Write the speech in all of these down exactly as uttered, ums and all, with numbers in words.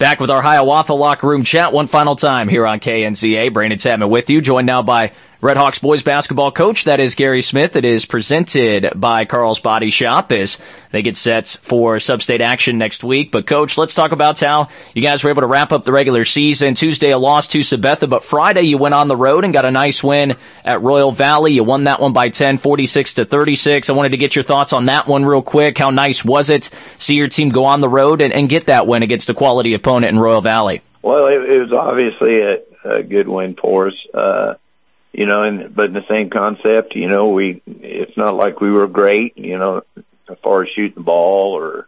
Back with our Hiawatha Locker Room Chat one final time here on K N Z A. Brandon Chapman with you, joined now by Red Hawks boys basketball coach, that is Gary Smith. It is presented by Carl's Body Shop as they get set for Sub-State action next week. But, Coach, let's talk about how you guys were able to wrap up the regular season. Tuesday, a loss to Sabetha, but Friday you went on the road and got a nice win at Royal Valley. You won that one by ten, forty-six to thirty-six. I wanted to get your thoughts on that one real quick. How nice was it? See your team go on the road and, and get that win against a quality opponent in Royal Valley. Well, it, it was obviously a, a good win for us. Uh, You know, and but in the same concept, you know, we it's not like we were great, you know, as far as shooting the ball or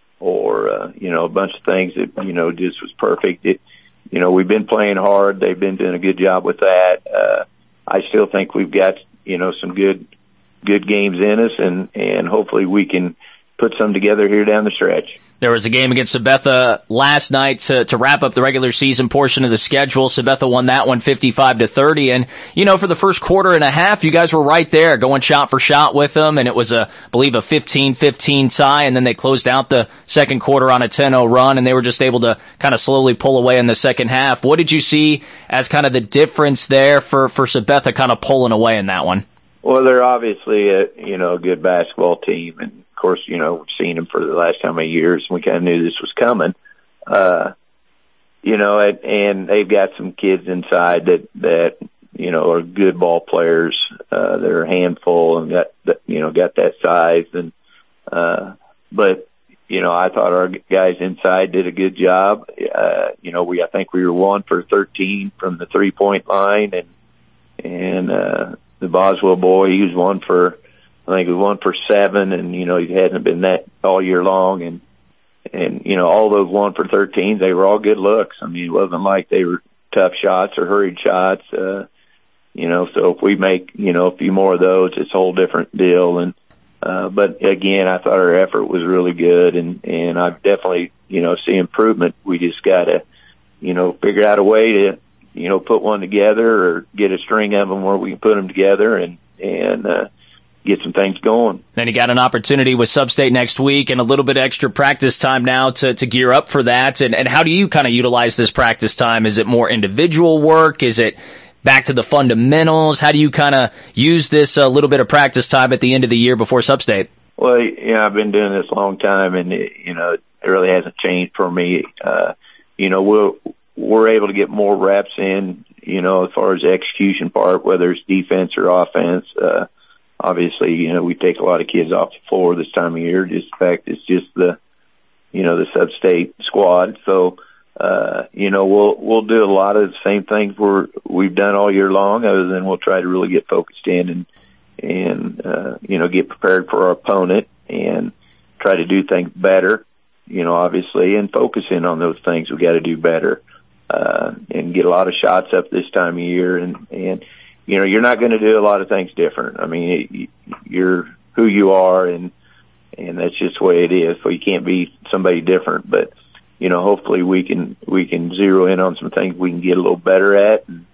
or uh, you know, a bunch of things that, you know, just was perfect. It, you know, we've been playing hard. They've been doing a good job with that. Uh, I still think we've got, you know, some good good games in us, and and hopefully we can put some together here down the stretch. There was a game against Sabetha last night to, to wrap up the regular season portion of the schedule. Sabetha won that one fifty-five to thirty. And, you know, for the first quarter and a half, you guys were right there going shot for shot with them. And it was, a, I believe, a fifteen fifteen tie. And then they closed out the second quarter on a ten oh run. And they were just able to kind of slowly pull away in the second half. What did you see as kind of the difference there for, for Sabetha kind of pulling away in that one? Well, they're obviously a, you know, a good basketball team. And, of course, you know, we've seen them for the last how many years, and we kind of knew this was coming. Uh, you know, and, and they've got some kids inside that, that, you know, are good ball players. Uh, they're a handful and got, that, you know, got that size. And, uh, but, you know, I thought our guys inside did a good job. Uh, you know, we, I think we were one for thirteen from the three point line, and, and, uh, the Boswell boy, he was one for, I think it was one for seven, and, you know, he hadn't been that all year long. And, and you know, all those one for thirteens, they were all good looks. I mean, it wasn't like they were tough shots or hurried shots. Uh, you know, so if we make, you know, a few more of those, it's a whole different deal. And, uh, but again, I thought our effort was really good, and, and I definitely, you know, see improvement. We just got to, you know, figure out a way to, you know, put one together or get a string of them where we can put them together and, and, uh, get some things going. Then you got an opportunity with Sub-State next week and a little bit extra practice time now to, to gear up for that. And, and how do you kind of utilize this practice time? Is it more individual work? Is it back to the fundamentals? How do you kind of use this uh, little bit of practice time at the end of the year before Sub-State? Well, you know, I've been doing this a long time, and, it, you know, it really hasn't changed for me. Uh, you know, we'll, we're able to get more reps in, you know, as far as the execution part, whether it's defense or offense. Uh, obviously, you know, we take a lot of kids off the floor this time of year. Just the fact it's just the, you know, the Sub-State squad. So, uh, you know, we'll, we'll do a lot of the same things we're, we've done all year long, other than we'll try to really get focused in and, and, uh, you know, get prepared for our opponent and try to do things better, you know, obviously, and focus in on those things we got to do better. Uh, and get a lot of shots up this time of year. And, and, you know, you're not going to do a lot of things different. I mean, it, you're who you are, and, and that's just the way it is. So you can't be somebody different, but, you know, hopefully we can, we can zero in on some things we can get a little better at. And,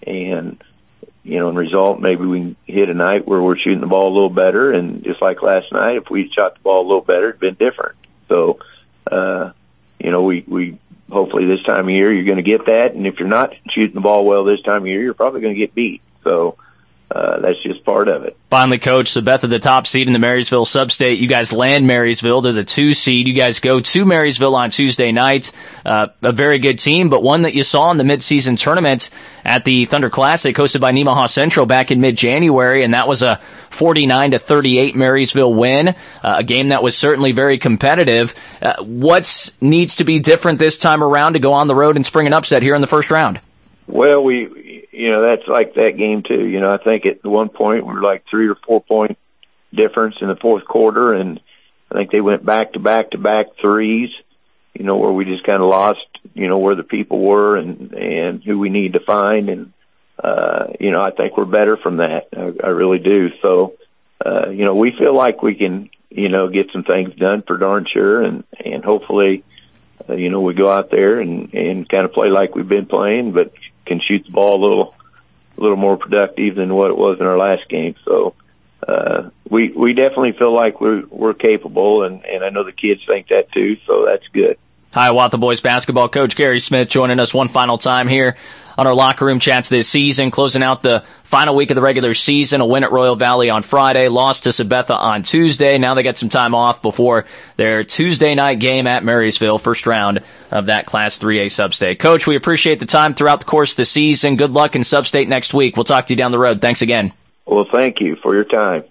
and you know, in result, maybe we can hit a night where we're shooting the ball a little better. And just like last night, if we shot the ball a little better, it'd been different. So, uh, you know, we, we, hopefully this time of year you're going to get that, and if you're not shooting the ball well this time of year, you're probably going to get beat. So uh, that's just part of it. Finally, Coach, Sabetha, the top seed in the Marysville Sub-State. You guys land Marysville to the two seed. You guys go to Marysville on Tuesday night. Uh, a very good team, but one that you saw in the midseason tournament at the Thunder Classic hosted by Nemaha Central back in mid-January, and that was a forty-nine to thirty-eight Marysville win, uh, a game that was certainly very competitive. Uh, what needs to be different this time around to go on the road and spring an upset here in the first round? Well, we, you know, that's like that game too. You know, I think at one point we were like three or four point difference in the fourth quarter, and I think they went back to back to back threes, you know, where we just kind of lost, you know, where the people were and, and who we need to find. And, uh, you know, I think we're better from that. I, I really do. So, uh, you know, we feel like we can, you know, get some things done for darn sure. And, and hopefully, uh, you know, we go out there and, and kind of play like we've been playing, but can shoot the ball a little, a little more productive than what it was in our last game. So, uh, we, we definitely feel like we're, we're capable, and, and I know the kids think that too. So that's good. Hiawatha Boys basketball coach Gary Smith joining us one final time here on our Locker Room Chats this season, closing out the final week of the regular season. A win at Royal Valley on Friday, lost to Sabetha on Tuesday. Now they get some time off before their Tuesday night game at Marysville, first round of that Class three A Sub-State. Coach, we appreciate the time throughout the course of the season. Good luck in Sub-State next week. We'll talk to you down the road. Thanks again. Well, thank you for your time.